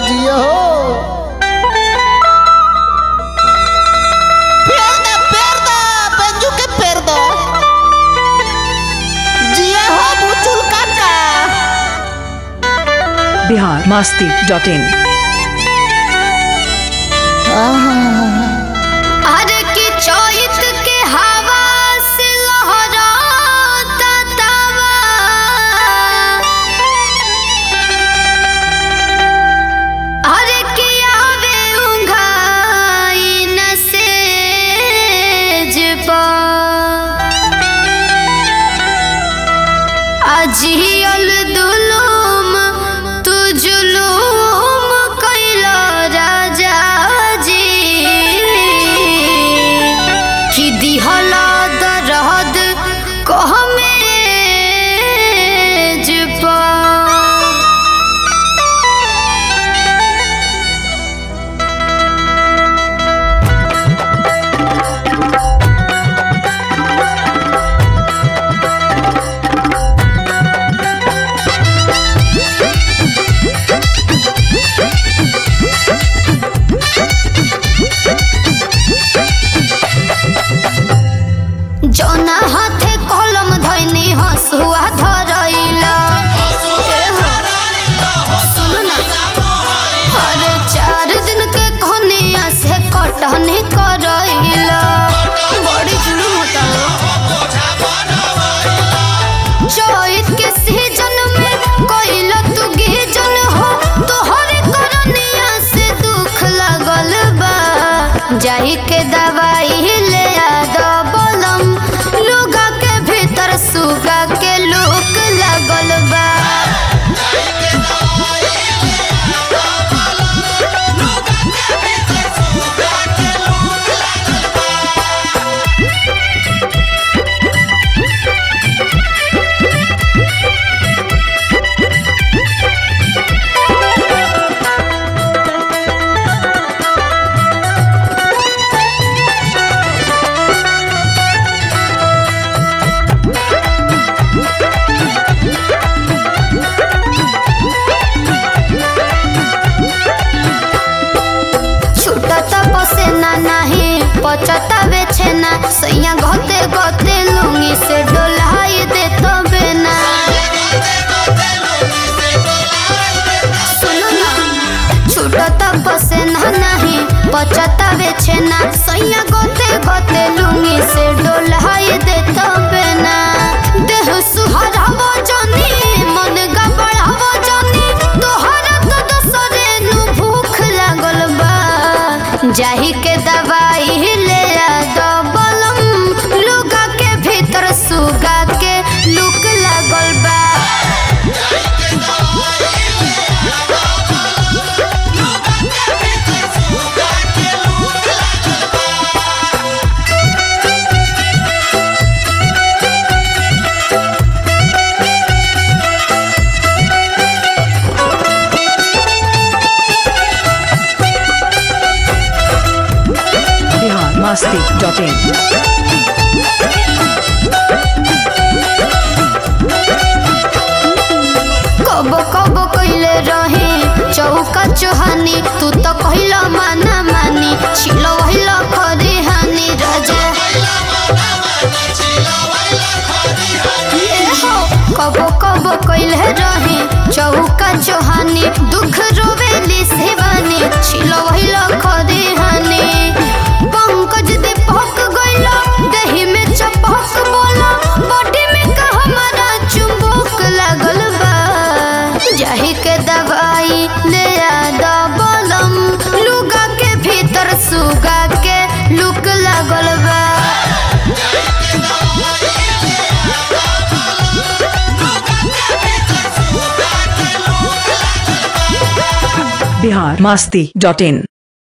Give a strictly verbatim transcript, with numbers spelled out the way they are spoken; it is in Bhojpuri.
जियो Perda, perda, penju ke perda. जिया हो बुचुल काका। Bihar Masti dot in. अरे की चोइत के हवा से लहराता तवा, अरे की आवे उंघाई नसेज पा, अजियल दुलुम तू जुलुम कैला राजा जी, कि दिहला दरद कह मेज पा। जौना हाथे कलम धइनी हसुआ धरैला, सुनो ना, अरे चार दिन के कन्या से कटनी करैला, बड़ी जुलुम होता है। चैत के सीजन में कइला तू गीजन हो, तोहरे करनिया से दुख लागल बा, जाहि के दवाई ले आ दबलम, लुगा के भीतर सुगा के लूक लागल बा। छुटता पसेना नहीं पचता बेचेना, सैया गते गते लुंगी से डोलाई दे तो बेना। सुनो ना, छुटता पसेना नहीं पचता बेचेना, सैया गते गते लुंगी से डोलाई दे तो बेना। देह सुहरावो जानी मन गबड़ावो जानी, तोहरा तो दसरे नु भूख लागल बा, जाहि के दवाई ले आ दबलम, लुगा के भीतर सुगा के लुक लागल बा। Bihar Masti dot in. कब कब कइले रही चौका चुहानी, तू तो कहिला माना मानी, छिलो वहिला खरी हानी राजा। ए हो, कब कब कइले रही चौका चुहानी, दुख रोवेली सेवानी, छिलो वहिला खरी हानी। पंकज दे पक गइला, दही में चपक बोला, बॉडी में का हमारा चुंबक लागल बा, जाहि के दवाई ले आ दबलम, लुगा के भीतर सुगा के लुक लागल बा। बिहार मस्ती डॉट इन।